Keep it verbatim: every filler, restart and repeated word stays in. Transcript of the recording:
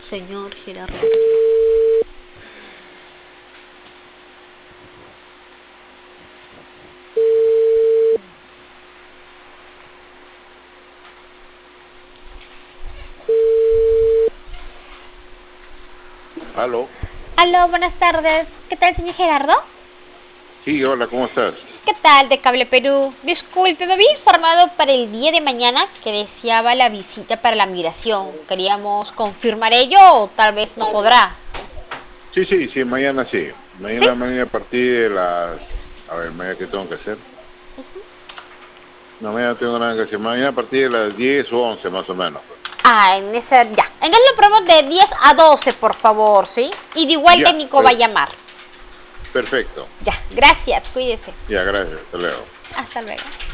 señor Gerardo. Aló. Aló, buenas tardes. ¿Qué tal, señor Gerardo? Sí, hola, ¿cómo estás? ¿Qué tal, de Cable Perú? Disculpe, me había informado para el día de mañana que deseaba la visita para la migración. Queríamos confirmar ello o tal vez no podrá. Sí, sí, sí, mañana sí. ¿Sí? Mañana, mañana a partir de las... A ver, mañana, ¿qué tengo que hacer? No, mañana no tengo nada que hacer. Mañana a partir de las diez o once más o menos. Ah, en ese, ya. En él lo probamos de diez a doce, por favor, ¿sí? Y de igual Ya, técnico va a per- llamar. perfecto. Ya, gracias, cuídese. Ya, gracias. Hasta luego. Hasta luego.